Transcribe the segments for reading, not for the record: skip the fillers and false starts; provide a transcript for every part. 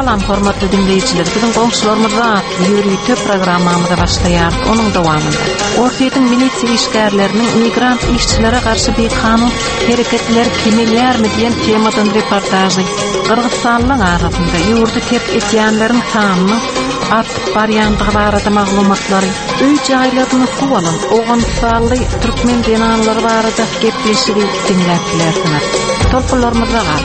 Salam hormatly dinleyijiler. Bizim goňşularymyzda ýürüýte programmamyza başlaýar. Onuň dowamında Ortaýyň milisiýa işgärleriniň migrant işçilere garşy bir kanun hereketleri kimillermi diýen temadan reportajy. Kırgızstanlyň arasynda ýurdu tep etýänleriň sanyny artyp barýandygy barada maglumatlary, öý jaýlaryny suwalan, Oğuzstanly türkmen denanlary barada gepleşigi dinläpdiler. Toplarymyza gal.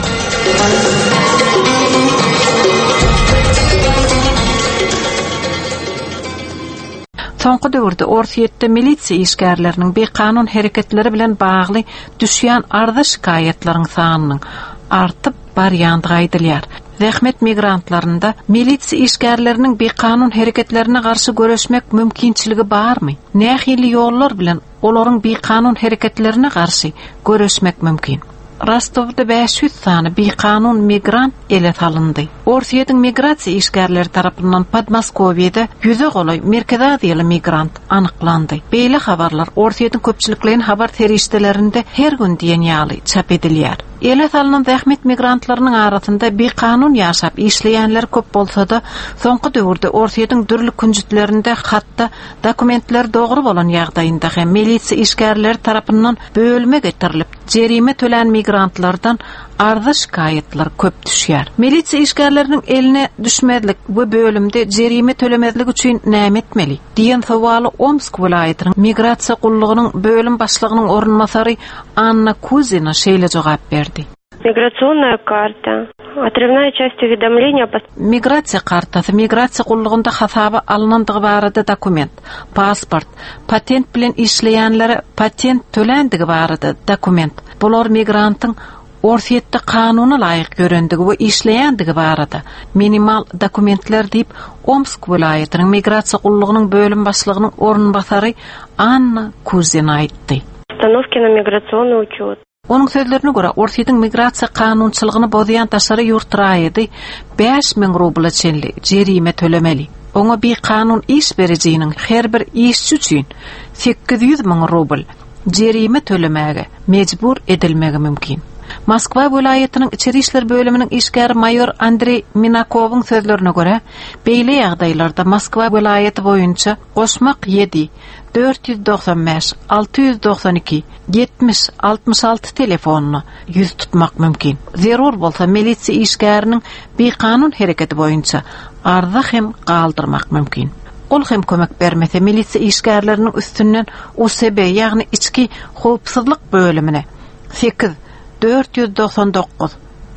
Soňky döwürde Ortaýyda milisiýa işgärleriniň bekanun hereketleri bilen bagly düşýän arda şikaýetlaryň sanynyň artyp barýandygy aýdylýar. Zähmet migrantlarynda milisiýa işgärleriniň bekanun hereketlerine garşy göreşmek mümkinçiligi barmy? Nähili ýollar bilen olaryň bekanun hereketlerine garşy göreşmek mümkin? Rostovda 500 sany bekanun migrant ele salındy. Ortaýyň migrasiýa işgärleri tarapyndan Podmoskowy'da 100 golay Merkez Aziýaly migrant anyklandy. Beýle habarlar Ortaýyň köpçülikliň habar terişdelerinde her gün diýen ýaly çap edilýär. Ele salynan zähmet migrantlarynyň arasynda bekanun ýaşap işleýänler köp bolsa da, soňky döwürde Ortaýyň dürli künjitlerinde hatda dokumentler dogry bolan ýagdaýynda hem milisiýa işgärleri tarapyndan bölme getirilip, jerime tölen migrantlardan arda şikaýetler köp düşýär. Milisiýa işgärleriniň eline düşmedlik bu bölümde jerime tölemezlik üçin näme etmeli? Diýen sowaly Omsk vilayatynyň migrasiýa gullugynyň bölüm başlygynyň orunmasary Anna Kuzina şeýle jogap berdi. Миграционная карта, отрывная часть уведомления. Миграция картасы, миграция гуллыгында hasaba alınandygy barada dokument, pasport, patent bilen işleýänlere patent tölendigi barada dokument. Bular migrantyň Ortaýyda kanuny laýyk görendigi we işleýändigi barada minimal dokumentler diýip Omsk vilayatynyň migrasiýa gullugynyň bölüm başlygynyň orunbasary Anna Kuzina aýtdy. Установки на миграционный учет. Onun sözlerine göre Ortaýyň migrasiýa kanunçylygyny bozaýan taşary ýurtraýdy 5000 rubla çenli jerime tölemeli. Oňa bir kanun iş berejiginiň her bir işçi üçin 800.000 rubl jerime tölemäge mejbur edilmegi mümkin. Moskwa vilayatynyň içeri işler bölüminiň işgäri mayor Andrey Minakowyň sözlerine göre beýle ýagdaýlarda Moskwa vilayaty boýunça goşmak 7 495 692 70 66 telefonunu yüz tutmak mümkin. Zerur bolsa milisiýa işgäriniň bir kanun hereketi boýunça arda hem galdyrmak mümkin. Ol hem kömek bermese milisiýa işgärleriniň üstünden OSB ýagny içki howpsuzlyk bölümine 8 499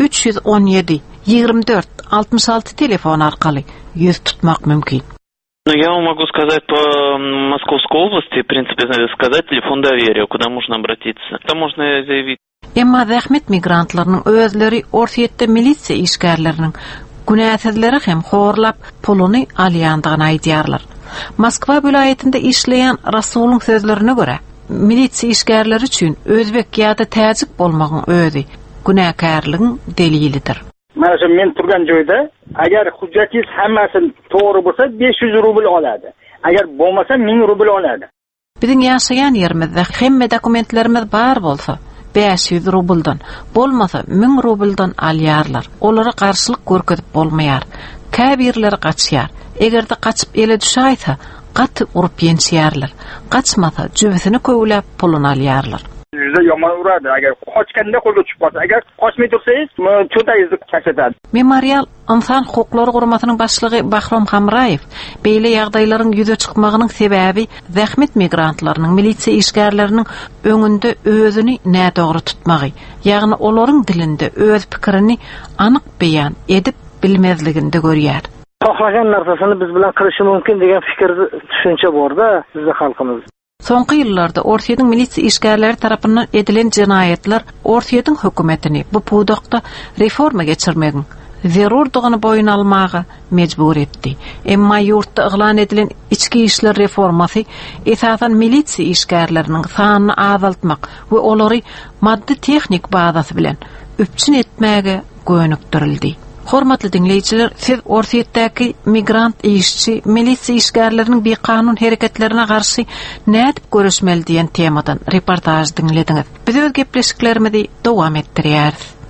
317 24 66 telefon arkaly yüz tutmak mümkin. Ну, я вам могу сказать по Московской области, в принципе, сказать телефон доверия, куда можно обратиться. Это можно заявить. Emma zähmet migrantlarynyň özleri Ortaýyda milisiýa işgärleriniň günäsizleri hem horlap puluny alýandygyny aýdýarlar. Moskwa vilayatynda işleýän Rasulyň sözlerine göre milisiýa işgärleri üçin özbek ýa-da täzik bolmagyň özi günäkärligiň delilidir. Mana men turgan joyda agar hujjatingiz hammasi to'g'ri bo'lsa 500 rubl oladi. Agar bo'lmasa 1000 rubl oladi. Biziň ýaşaýan ýerimizde hemme dokumentlerimiz bar bolsa 500 rubldan, bolmasa 1000 rubldan alýarlar. Olara garşylyk görkezip bolmaýar. Käbirleri gaçýar. Egerde gaçyp ele düşäýse, gaty urup ýençýärler. Gaçmasa jübesini köwläp pulun alýarlar. Yüzde yomon uradi. Agar qochganda qo'lga tushib qolsa, agar qochmay tursangiz, cho'ntagingizni kashatadi. Memorial insan huquqlary guramatynyň başlygy Bahrom Hamrayev beýle ýagdaýlaryň ýüze çykmagynyň sebäbi zähmet migrantlarynyň milisiýa işgärleriniň öňünde özüni nädogry tutmagy, ýagny olaryň dilinde öz pikirini anyk beýan edip bilmezliginde görýär. Tohlagan narsasyny biz bilen kılışı mümkin degen fikir düşünçe borda bizde halkymyz. Soňky ýyllarda Ortaýyň milisiýa işgärleri tarapyndan edilen jinayetler Ortaýyň hökümetini bu pudakda reforma geçirmegi, zerurdygyny boýun almagy mejbur etdi. Emma ýurtda yglan edilen içki işler reformasy esasan milisiýa işgärleriniň sanyny azaltmak we olary maddi tehnik bazasy bilen üpçün etmäge göňükdirildi. Hormatly dinleyijiler, siz Ortaýydaky migrant işçi, milisiýa işgärleriniň bir kanun hereketlerine garşy nädip göreşmeli diýen temadan reportaj dinlediňiz. Biz öz gepleşiklerimizi dowam etdirýäris.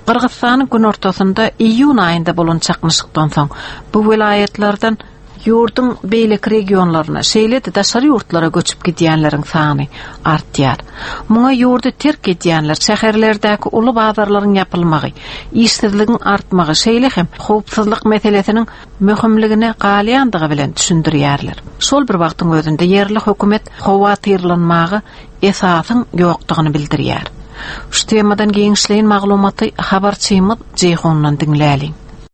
Qırgızstanyň gün ortasında iyun ayında bolan çaqnyşykdan soň bu vilayetlerden yurdun beýlek regionlaryna, şeýle-de daşary ýurtlara göçüp gidýänleriň sany artýar. Muňa ýurdu terk edýänler şäherlerdäki uly bazarlaryň ýapylmagy, işsizligiň artmagy, şeýle hem howpsuzlyk meselesiniň möhimligini galýandygy bilen düşündirýärler. Şol bir wagtyň özünde yerli hökümet howatyrlanmagy esasyň ýokdugyny bildirýär. Şu temadan giňişleýin maglumaty habarçymyz Ceyhondan dinläliň.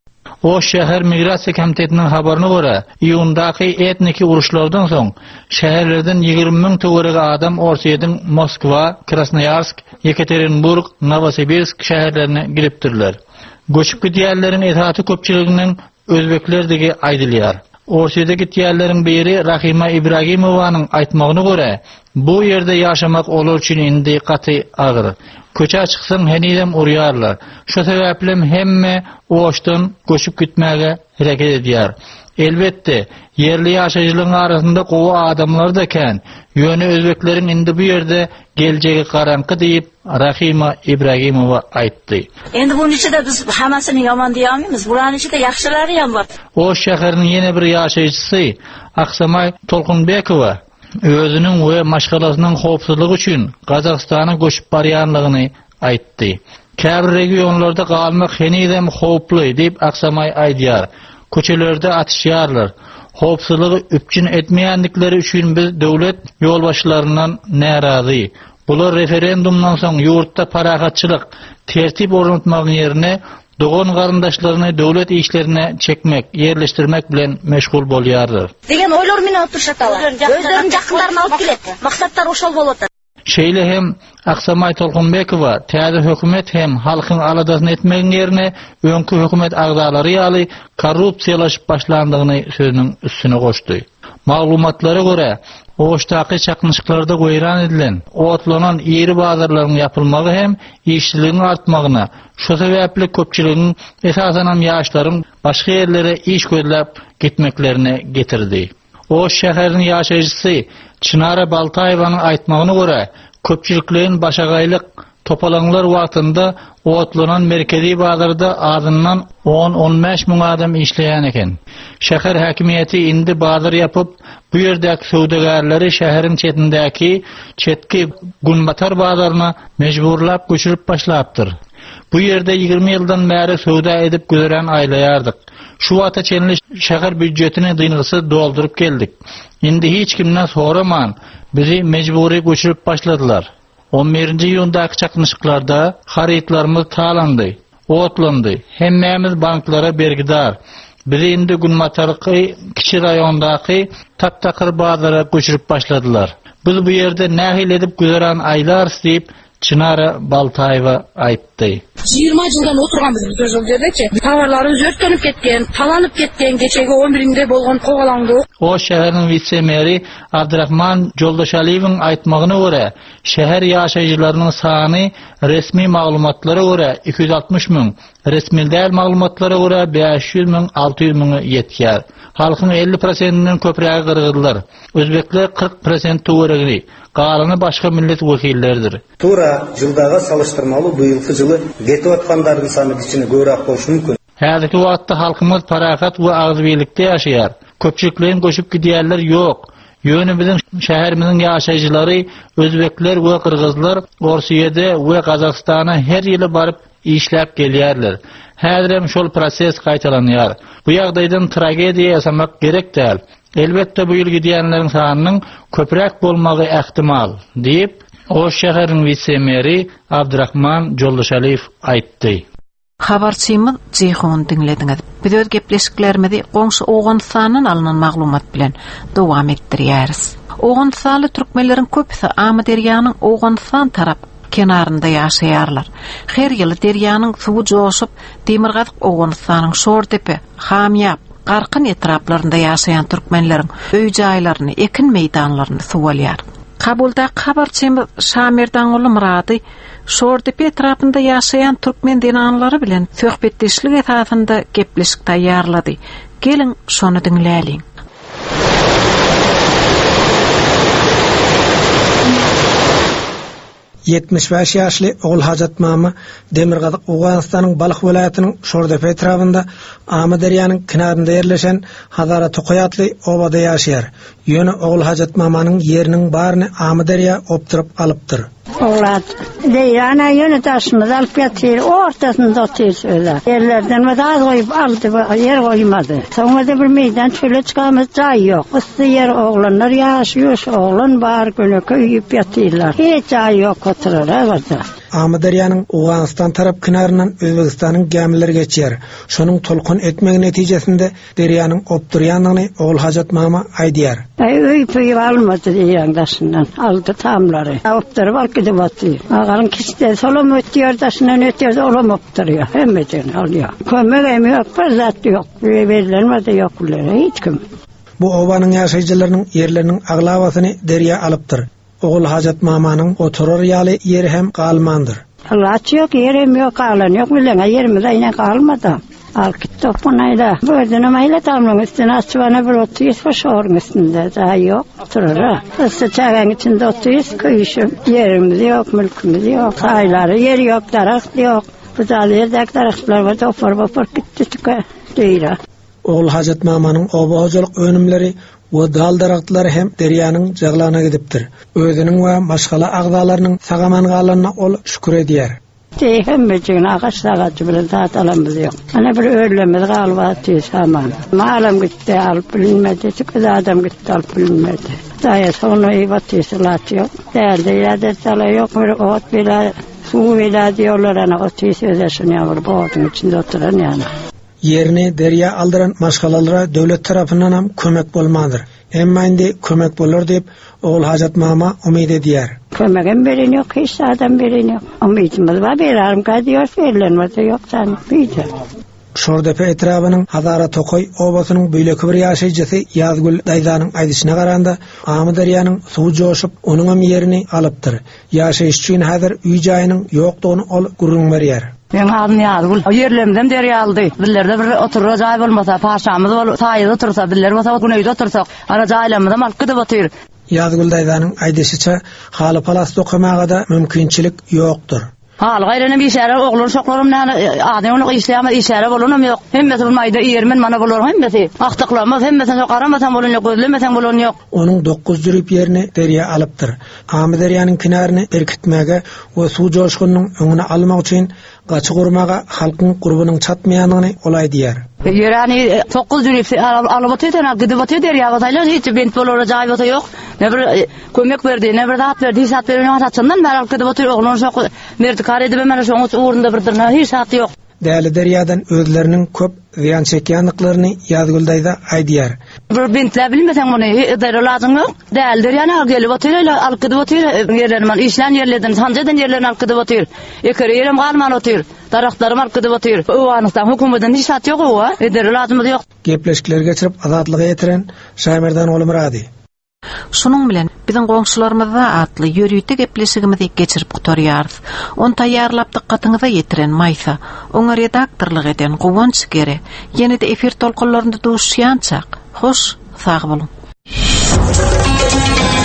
O şehir migrasiya komitetinin habarına göre iyundaki etniki uruşlardan soň şehirlerden 20.000 töwerege adam Orsiýeň Moskva, Krasnoyarsk, Yekaterinburg, Novosibirsk şäherlerine giripdirler. Göçüp gidýänleriň esaty köpçüliginiň özbeklerdigi aýdylýar. Orsiýedäki gidýänleriň biri Rahima Ibragimowanyň aýtmagyna göre bu ýerde ýaşamak olar üçin indi gaty agyr. Köçe çyksaň henidem urýarlar. Şo sebäplem hemme oşdan göçüp gitmäge hereket edýär. Elbetde yerli ýaşaýjylaryň arasynda gowy adamlar da eken. Ýöne özbekleriň indi bu ýerde geljegi garanky diýip Rahima Ibragimowa aýtdy. Endi bunun içinde biz hamasyny ýaman diýýärmiz. Buranın içinde ýaxşylary ýam bar. O şäheriniň ýene bir ýaşaýjysy Aksamay Tolkunbekowa özünün we maşgalasynyň howpsuzlygy üçin Gazagstana göçüp barýanlygyny aýtdy. Käbir regionlarda galmak henidem howply diýip Aksamay aýdýar. Köçelerde atışýarlar. Howpsuzlygy üpçün etmeýändikleri üçin biz döwlet ýolbaşçylaryndan närazy. Bular referendumdan soň ýurtda paragatçylyk, tertip ornatmak ýerine dogon garyndaşlaryny döwlet işlerine çekmek, yerleştirmek bilen meşgul bolýarlar. Degen oýlar meni alıp turşatalar. Özleriň jakynlaryny alıp gelet. Maksatlar oşol bolatar. Şeýle hem Aksamay Tolkunbekowa täze hökümet hem halkyň aladasyny etmegiň ýerine öňkü hökümet agdalary ýaly korrupsiýalaşyp başlandygyny sözüniň üstüne goşdy. Maglumatlara göre oştaky çaknyşyklarda goýran edilen, otlanan ýeri bazarlaryň ýapylmagy hem işçiligiň artmagyna, şo sebäpli köpçüligiň esasanam ýaşlaryň başga ýerlere iş gözläp gitmeklerine getirdi. O şäheriniň ýaşaýjysy Çynara Baltaýewanyň aýtmagyna göre köpçüliklerin başagaýlyk topalanlar wagtynda otlanan merkezi bazarda azyndan 10-15 müň adam işleýän eken. Şäher häkimiýeti indi bazar ýapyp bu ýerdäki söwdegärleri şäheriň çetindäki çetki Gunbatar bazaryna mejburlap göçürüp başlapdyr. Bu ýerde 20 ýyldan bäri söwda edip gören aýlaýardyk. Şu wagta çenli şäher büdjetini dynysy doldurup geldik. Indi hiç kimden soraman bizi mecburi göçürüp başladılar. 11-nji ýyldaky çaknyşyklarda harytlarymyz talandy, otlandy. Hemmämiz banklara bergidar. Bizi indi Gunbatarky kiçi raýondaky taptakır bazara göçürüp başladılar. Biz bu ýerde nähil edip güzeren aýlar diýip Çynara Baltaýewa aýtdy. 20 ýyldan oturganbys biz o ýerdeki. Tawarlarymyz örtlenip ketgen, talanyp ketgen, geçegi 11-nde bolgan kogalandy. O şäheriniň vice-meri Abdurrahman Joldaşaliýewiň aýtmagyna görä, şäher ýaşaýjylarynyň sany resmi maglumatlara görä 260 000, resmi däl maglumatlara görä 500 000, 600 000 ýetýär. Halkyň 50%-inden köprägi kırgızlar. Özbekler 40% töweregini, galany başga millet wekilleridir. Tura jyldaga salıştırmaly bu ýylky ýyly getip atganlaryň sany içine göwrak bolşy mümkin. Häzirki wagtda halkymyz paragat we agzbylikde ýaşaýar. Köpçüliklerin göçüp gidýärler ýok. Ýöne biziň şäherimiziň ýaşaýjylary özbekler we kırgızlar Orsiýede we Gazagstana her ýyly baryp işläp gelýärler. Häzirem şol proses gaýtalanýar. Bu ýagdaýdan tragediýa ýasamak gerek däl. Elbetde bu ýyl gidýänleriň sanynyň köpräk bolmagy ähtimal diýip o şäheriniň vice-meri Abdurrahman Joldaşaliýew aýtdy. Habarçymyz Ceyhon dinlediňiz. Biz öz gepleşiklerimizi goňşy Owganystanyň alynan maglumat bilen dowam etdirýäris. Owganystaly türkmenleriň köpüsi Amy derýanyň Owganystan tarap kenarında ýaşaýarlar. Her ýyly derýanyň suwy joşup, Demirgazyk Owganystanyň Şortepe, Hamýap, Garkyn etraplarynda ýaşaýan türkmenleriň öý-jaýlaryny, ekin meýdanlaryny suwalýar. Kabulda habarçymyz Şamerdan uly Murady Şortepe etrapynda ýaşaýan türkmen denanlary bilen söhbetdeşlik esasynda gepleşik taýýarlady. Gelin şonu dinläliň. 75 yaşlı oğul Hacat Mama Demirgadık Uganistan'ın Balık vilayetinin Şordepe etrafında Ama Derya'nın kenarında yerleşen Hazara Tokoy adlı obada yaşayar. Yönü oğul Hacat Mama'nın yerinin barını Ama Derya opturup alıptır. Oğlat. Deyrana yönü taşımız alıp yatıyor. Ortasında oturuyor öyle. Yerlerden az koyup aldı. Yer koymadı. Sonra da bir meydan çöle çıkamaz. Cay yok. Islı yer oğlanlar yaşıyor. Oğlan bağır günü köyüp yatıyorlar. Hiç cay yok oturur. Evet. Ama Derya'nın Uganistan taraf kenarından Özbekistan'ın gemileri geçer. Şunun tolkun etmek neticesinde Derya'nın opturyanlığını oğul Hacat Mama aydiyar. Öyküyü almadı Derya'ndaşından. Aldı tamları. Opturup alkıdı batıyor. Ağalın kişide solum ötüyor daşından ötüyor. Oğlum opturuyor. Hemmeden alıyor. Kömek emi yok. Fırzat yok. Verilenmedi yok. Hiç kim. Bu obanın yaşayıcılarının yerlerinin ağlavasını Derya alıptır. Oğul Hacat Mama'nın oturur yalı yeri hem kalmandır. Laç yok, yerim yok, kalan yok. Bilene yerimiz aynen kalmadı. Al git topunayla. Gördün amayla tamlığın üstüne açıvana bir oturuyoruz. Hoşorun üstünde daha yok. Oturur ha. Islı çağın içinde oturuyoruz. Köyüşüm. Yerimiz yok, mülkümüz yok. Sayıları yer yok, darak yok. Bu da yerdeki daraklar var. Opar gitti tüke. Değil ha. Oğul Hacat Mama'nın oba hocalık önümleri ve dal darakları hem Derya'nın jaglarına gidiptir. Özünün ve başkala ağdalarının sagamangalarına ol şükür ediyer. Hemmecin ağaç ağacı bile dağıtalamız yok. Hani bir öğlemiz kalvatıyız hemen. Malım gitti alıp bilinmedi. Çünkü adam gitti alıp bilinmedi. Daya sonu iyi batıysa lat yok. Değerli iladet yok. Bir ot bile su bile diyorlar. Hani otuysa ödesin yavru. Bu otun içinde oturan yani. Yerini Derya aldıran maşgalalara devlet tarafından hem kömek bolmadır. Emma indi kömek bolur deyip oğul Hacat Mama umid ediyer. Kömeğin birin yok, hiç adam birin yok. Umidimiz var, bir armka diyor, verilenmedi yok, sen bilir. Şordepe etrafının Hazara Tokoy obasının büyüleki bir yaşayıcısı Yazgül Dayza'nın aydışına karanda Ama Derya'nın suğu coşup onun yerini alıptır. Yaşayış için hazır üy jayının yoktuğunu ol gurrun veriyer. Ben adım Yazgül. Yerlerimden Derya aldı. Billerde bir oturur cay olmasa, paşamız sayıda otursa, biller olsa, güneyde otursak, ara caylamıda malkıda batıyor. Yazgül Dayza'nın aydışıça halı palas dokumağa da mümkünçilik yoktur. Hal gayrına bir işare oğlum şoklarım ne adamın işleyemez işare bulunum yok. Hemmeti bulmaydı yermen bana bulur hemmeti. Aktaklamaz hemmeti sokaramatan bulun yok gözlemeten bulun yok. Onun 9 jürüp yerini Derya alıptır. Ama Derya'nın kenarını erkitmege ve su coşkunun önüne almak için qaçı kurmaga halkın qurbunun çatmayanını olay diyer. Yani 9 jürüp alıp atıyordun gidip atıyor Derya bataylar hiç bent bulur cay batay yok. Ne bir kömek verdi ne bir dağıt verdi hesap veriyor satından ben alıp gidip atıyor oğlum şok mertikar edip hemen şu uğrunda birdirine hiç saat yok. Değerli Derya'dan özlerinin köp ziyan çekyanlıklarını Yazgül Dayza aydiyar. Bir bintler bilmesen bunu ederi lazım yok. Değerli Derya'nı al gelip atıyor alıp gidip atıyor yerlerden işlen yerlerden sancadan yerlerini alıp gidip atıyor. Ekeri yerim kalman atıyor. Daraklarım alıp gidip atıyor. Uvanıktan hükümetten hiç saat yok o ederi lazım yok. Gepleşkiler geçirip azatlığa yetiren Şaymerdan oğlum Radi. Şunun bilen bizin goňşularymyzda atly ýörüýte gepleşigimizi geçirip gutarýarys. On taýýarlap dikkatyňyza ýetiren Maysa, oňa redaktorlyk eden Gowunç Gere, ýene-de efir tolkunlarynda duşýançak. Hoş, sag bolun.